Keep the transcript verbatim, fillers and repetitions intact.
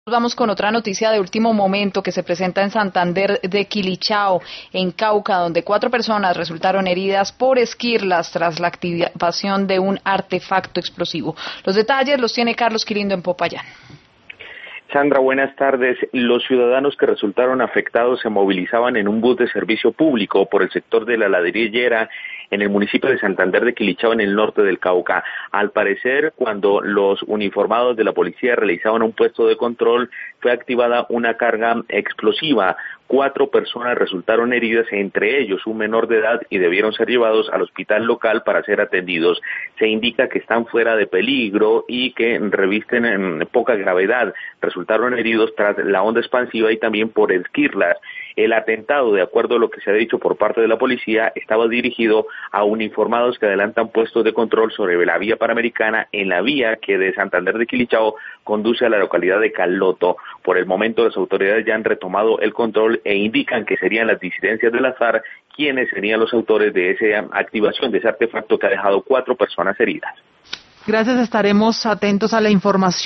Vamos con otra noticia de último momento que se presenta en Santander de Quilichao, en Cauca, donde cuatro personas resultaron heridas por esquirlas tras la activación de un artefacto explosivo. Los detalles los tiene Carlos Quirindo en Popayán. Sandra, buenas tardes. Los ciudadanos que resultaron afectados se movilizaban en un bus de servicio público por el sector de la Ladrillera en el municipio de Santander de Quilichao, en el norte del Cauca. Al parecer, cuando los uniformados de la policía realizaban un puesto de control, fue activada una carga explosiva. Cuatro personas resultaron heridas, entre ellos un menor de edad, y debieron ser llevados al hospital local para ser atendidos. Se indica que están fuera de peligro y que revisten en poca gravedad. Resultaron heridos tras la onda expansiva y también por esquirlas. El atentado, de acuerdo a lo que se ha dicho por parte de la policía, estaba dirigido a uniformados que adelantan puestos de control sobre la vía panamericana, en la vía que de Santander de Quilichao conduce a la localidad de Caloto. Por el momento, las autoridades ya han retomado el control e indican que serían las disidencias del Azar quienes serían los autores de esa activación, de ese artefacto que ha dejado cuatro personas heridas. Gracias, estaremos atentos a la información.